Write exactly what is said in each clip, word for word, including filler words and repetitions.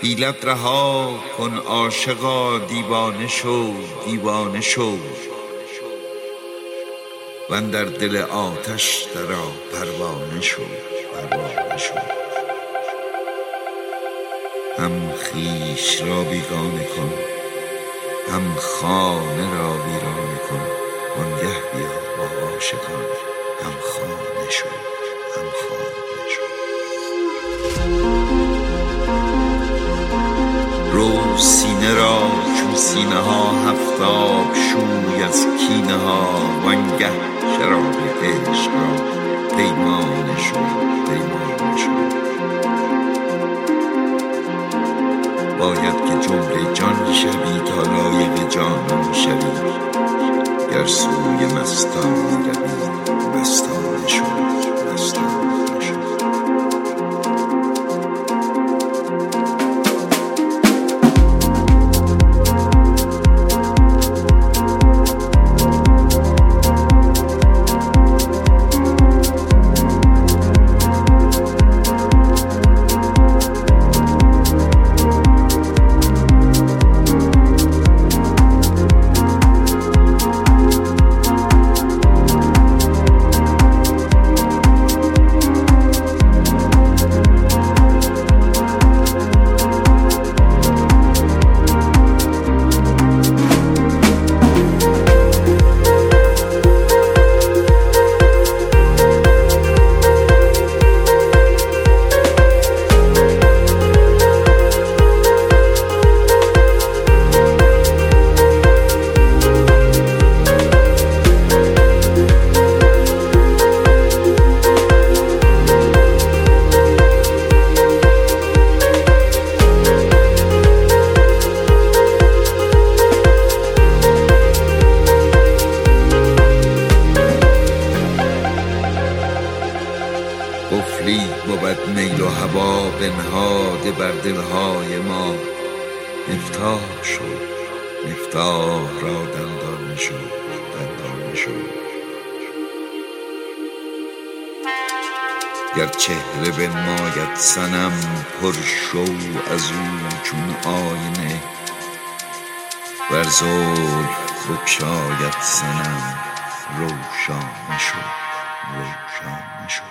حیلت رها کن عاشقا، دیوانه شو دیوانه شو، و اندر دل آتش درآ پروانه شو پروانه شو. هم خویش را بیگانه کن، هم خانه را ویرانه کن، وانگه بیا با عاشقان هم خانه شو هم خانه شو. رو سینه را چون سینه ها هفتاب شوی از کینه ها، وانگه شراب عشق را پیمانه شو پیمانه شو. باید که جمله جان شوی تا لایق جانان شوی، گر سوی مستان می روی مستانه شو مستانه شو. قفلی بود میل و هوا بنهاده بر دلهای ما، مفتاح شو مفتاح را دندانه شو دندانه شو. گر چهره بنماید صنم پر شو از او چون آینه، ور زلف بگشاید صنم روشانه شو روشانه شو.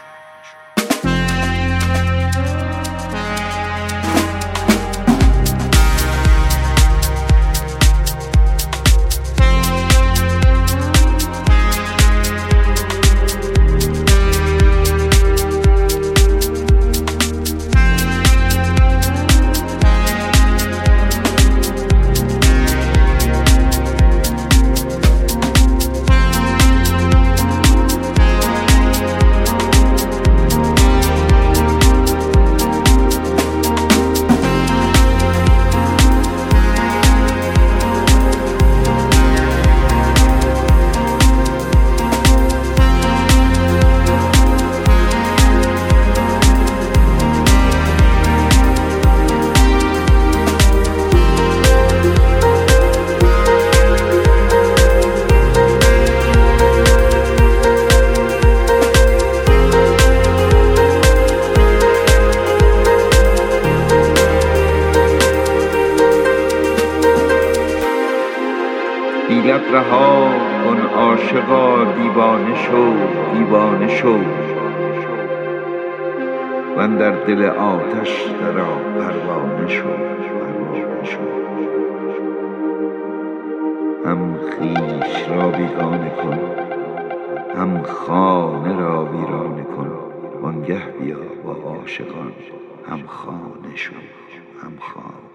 حیلت رها کن عاشقا، دیوانه شو دیوانه شو، و اندر دل آتش درآ پروانه شو پروانه شو. هم خویش را بیگانه کن، هم خانه را ویرانه کن، وانگه بیا با عاشقان هم خانه شو هم خانه.